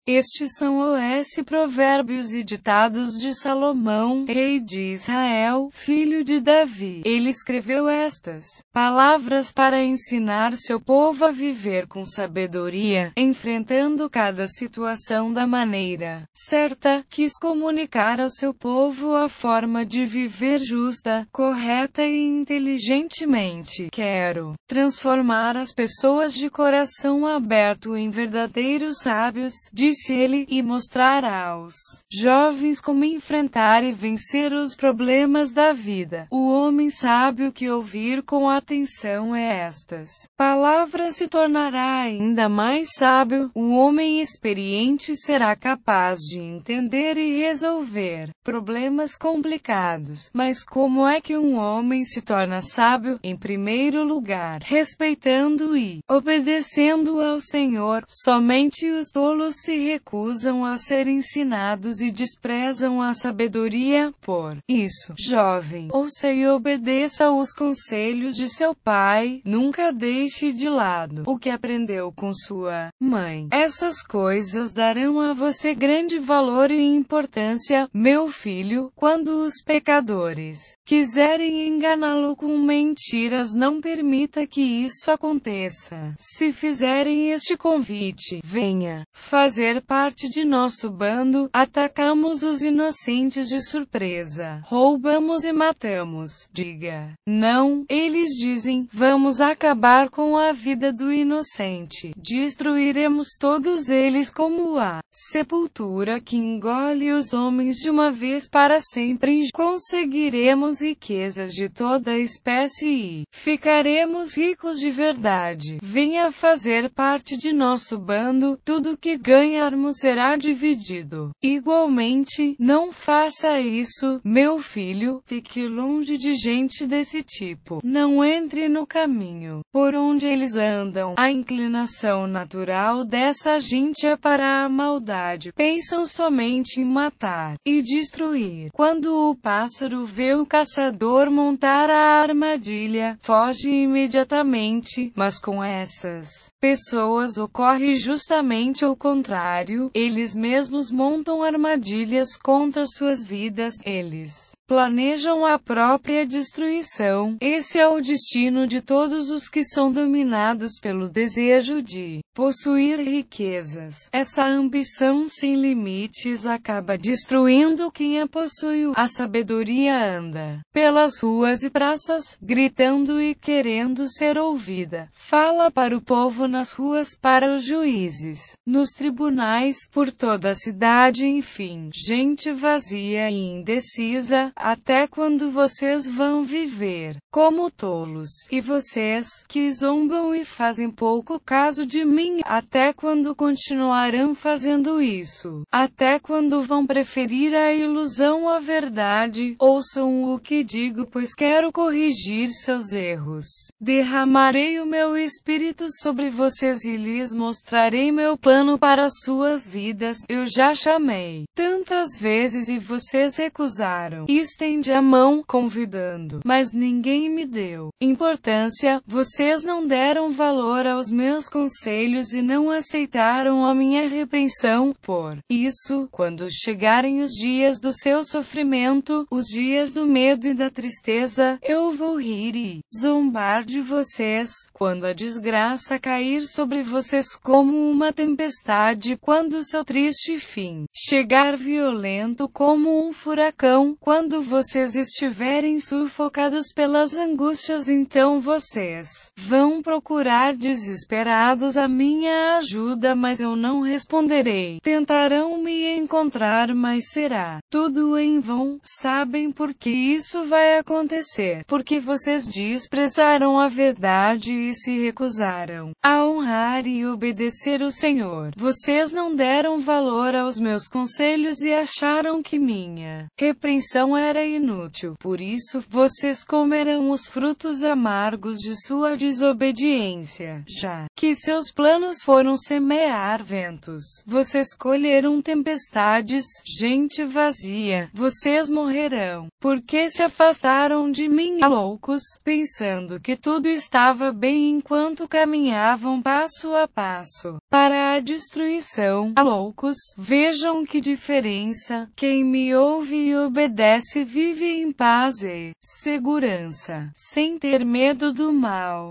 Estes são os provérbios e ditados de Salomão, rei de Israel, filho de Davi. Ele escreveu estas palavras para ensinar seu povo a viver com sabedoria, enfrentando cada situação da maneira certa. Quis comunicar ao seu povo a forma de viver justa, correta e inteligentemente. Quero transformar as pessoas de coração aberto em verdadeiros sábios, disse ele, e mostrar aos jovens como enfrentar e vencer os problemas da vida. O homem sábio que ouvir com atenção estas palavras se tornará ainda mais sábio. O homem experiente será capaz de entender e resolver problemas complicados. Mas como é que um homem se torna sábio? Em primeiro lugar, respeitando e obedecendo ao Senhor. Somente os tolos se recusam a ser ensinados e desprezam a sabedoria. Por isso, jovem, ouça e obedeça os conselhos de seu pai. Nunca deixe de lado o que aprendeu com sua mãe. Essas coisas darão a você grande valor e importância, meu filho. Quando os pecadores quiserem enganá-lo com mentiras, não permita que isso aconteça. Se fizerem este convite, venha fazer parte de nosso bando. Atacamos os inocentes de surpresa, roubamos e matamos. Diga não. Eles dizem, vamos acabar com a vida do inocente. Destruiremos todos eles como a sepultura que engole os homens de uma vez para sempre. Conseguiremos riquezas de toda espécie e ficaremos ricos de verdade. Venha fazer parte de nosso bando. Tudo que ganharmos será dividido igualmente. Não faça isso, meu filho. Fique longe de gente desse tipo. Não entre no caminho por onde eles andam. A inclinação natural dessa gente é para a maldade. Pensam somente em matar e destruir. Quando o pássaro vê o caçador montar a armadilha, foge imediatamente. Mas com essas pessoas ocorre justamente o contrário. Eles mesmos montam armadilhas contra suas vidas. Eles planejam a própria destruição. Esse é o destino de todos os que são dominados pelo desejo de possuir riquezas. Essa ambição sem limites acaba destruindo quem a possui. A sabedoria anda pelas ruas e praças, gritando e querendo ser ouvida. Fala para o povo nas ruas, para os juízes, nos tribunais, por toda a cidade. Enfim, gente vazia e indecisa. Até quando vocês vão viver como tolos? E vocês, que zombam e fazem pouco caso de mim, até quando continuarão fazendo isso? Até quando vão preferir a ilusão à verdade? Ouçam o que digo, pois quero corrigir seus erros. Derramarei o meu espírito sobre vocês e lhes mostrarei meu plano para suas vidas. Eu já chamei tantas vezes e vocês recusaram. Estende a mão, convidando, mas ninguém me deu importância. Vocês não deram valor aos meus conselhos e não aceitaram a minha repreensão. Por isso, quando chegarem os dias do seu sofrimento, os dias do medo e da tristeza, eu vou rir e zombar de vocês. Quando a desgraça cair sobre vocês como uma tempestade, quando seu triste fim chegar violento como um furacão, quando vocês estiverem sufocados pelas angústias, então vocês vão procurar desesperados a minha ajuda, mas eu não responderei. Tentarão me encontrar, mas será tudo em vão. Sabem por que isso vai acontecer? Porque vocês desprezaram a verdade e se recusaram a honrar e obedecer o Senhor. Vocês não deram valor aos meus conselhos e acharam que minha repreensão era inútil. Por isso, vocês comerão os frutos amargos de sua desobediência. Já que seus planos foram semear ventos, vocês colheram tempestades, gente vazia. Vocês morrerão, porque se afastaram de mim, loucos, pensando que tudo estava bem enquanto caminhavam passo a passo para a destruição. Loucos, vejam que diferença. Quem me ouve e obedece vive em paz e segurança, sem ter medo do mal.